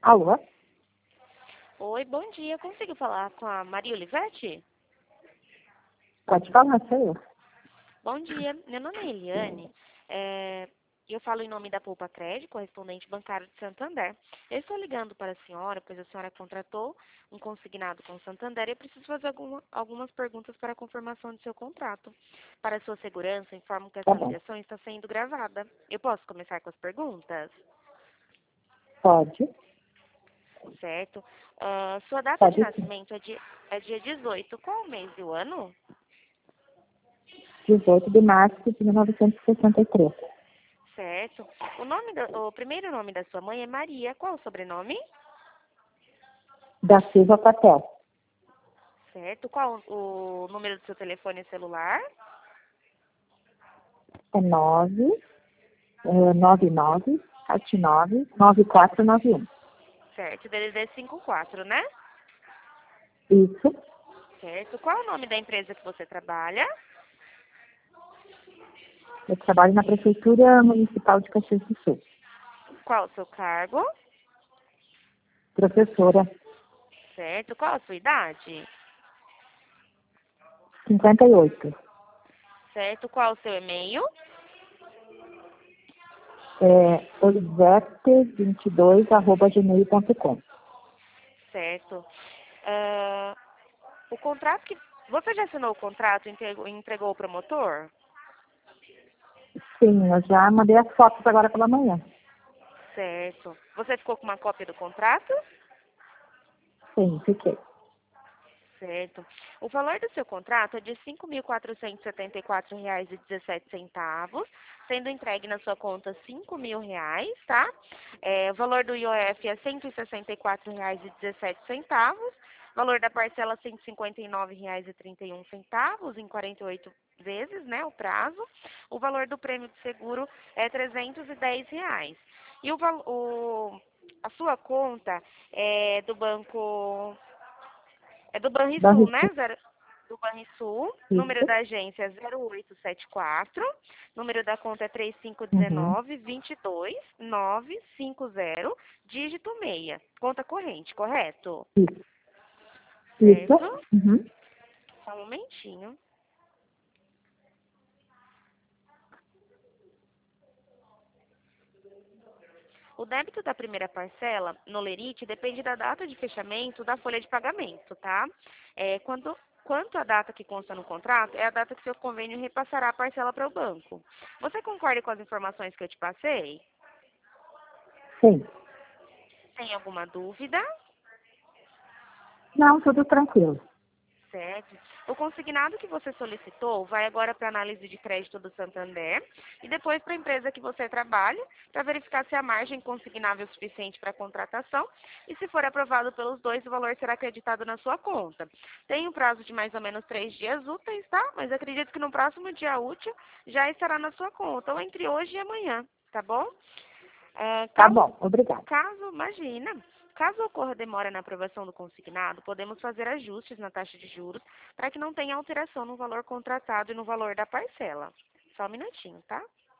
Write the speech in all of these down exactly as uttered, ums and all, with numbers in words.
Alô? Oi, bom dia. Consigo falar com a Maria Olivete? Pode falar, sou eu. Bom dia. Meu nome é Eliane. É, eu falo em nome da Poupa Crédito, correspondente bancário de Santander. Eu estou ligando para a senhora, pois a senhora contratou um consignado com Santander e eu preciso fazer alguma, algumas perguntas para a confirmação de seu contrato. Para sua segurança, informo que Tá essa bom. ligação está sendo gravada. Eu posso começar com as perguntas? Pode? Certo. Ah, sua data de Pode sim. nascimento é dia, é dia dezoito. Qual o mês e o ano? dezoito de março de mil novecentos e sessenta e três. Certo. O nome do, o primeiro nome da sua mãe é Maria. Qual o sobrenome? Da Silva Patel. Certo. Qual o número do seu telefone celular? É nove, é, nove nove, sete nove, nove quatro nove um. Certo. D D D cinquenta e quatro, né? Isso. Certo. Qual o nome da empresa que você trabalha? Eu trabalho na Prefeitura Municipal de Caxias do Sul. Qual o seu cargo? Professora, Certo. Qual a sua idade? cinquenta e oito. Certo. Qual o seu e-mail? É, olivete vinte e dois, arroba gmail ponto com. Certo. Ah, o contrato que... Você já assinou o contrato e entregou, entregou o promotor? Sim, eu já mandei as fotos agora pela manhã. Certo. Você ficou com uma cópia do contrato? Sim, fiquei. Certo. O valor do seu contrato é de cinco mil quatrocentos e setenta e quatro reais e dezessete centavos, sendo entregue na sua conta cinco mil reais, tá? É, o valor do I O F é cento e sessenta e quatro reais e dezessete centavos, valor da parcela cento e cinquenta e nove reais e trinta e um centavos em quarenta e oito vezes, né, o prazo. O valor do prêmio de seguro é trezentos e dez reais. E o, val- o, a sua conta é do banco é do Banrisul, né? Banrisul. Zero, do Banrisul. Número Isso. da agência é zero oito sete quatro. Número da conta é três cinco um Uhum. nove, dois dois, nove cinco zero, dígito seis. Conta corrente, correto? Isso. Certo? Isso. Uhum. Só um momentinho. O débito da primeira parcela no Lerite depende da data de fechamento da folha de pagamento, tá? É, quando, quanto à data que consta no contrato, é a data que seu convênio repassará a parcela para o banco. Você concorda com as informações que eu te passei? Sim. Tem alguma dúvida? Não, tudo tranquilo. Certo. O consignado que você solicitou vai agora para a análise de crédito do Santander e depois para a empresa que você trabalha para verificar se a margem consignável é suficiente para a contratação e se for aprovado pelos dois, o valor será acreditado na sua conta. Tem um prazo de mais ou menos três dias úteis, tá? Mas acredito que no próximo dia útil já estará na sua conta, ou entre hoje e amanhã, tá bom? É, Tá caso, bom, obrigada. caso, imagina, caso ocorra demora na aprovação do consignado, podemos fazer ajustes na taxa de juros para que não tenha alteração no valor contratado e no valor da parcela. Só um minutinho, tá?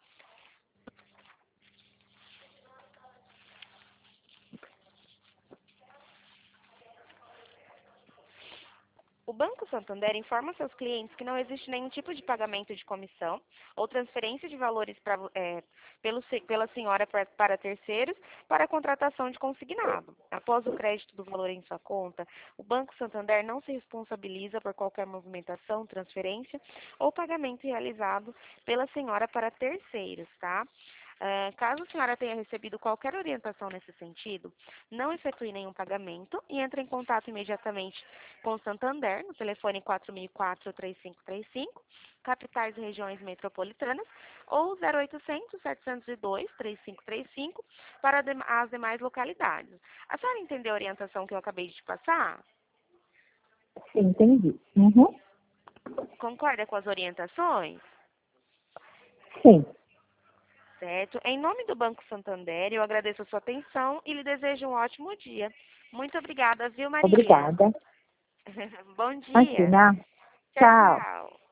O Banco Santander informa seus clientes que não existe nenhum tipo de pagamento de comissão ou transferência de valores pra, é, pelo, se- pela senhora pra- para terceiros para a contratação de consignado. Após o crédito do valor em sua conta, o Banco Santander não se responsabiliza por qualquer movimentação, transferência ou pagamento realizado pela senhora para terceiros, tá? Ah, caso a senhora tenha recebido qualquer orientação nesse sentido, não efetue nenhum pagamento e entre em contato imediatamente com o Santander, no telefone quatro mil e quatro, três cinco três cinco, capitais e regiões metropolitanas, ou zero oitocentos, setecentos e dois, três cinco três cinco, para dem- as demais localidades. A senhora entendeu a orientação que eu acabei de te passar? Sim, entendi. Uhum. Concorda com as orientações? Sim, Certo. Em nome do Banco Santander, eu agradeço a sua atenção e lhe desejo um ótimo dia. Muito obrigada, viu, Maria? obrigada. Bom dia. Imagina. Tchau, Tchau. tchau.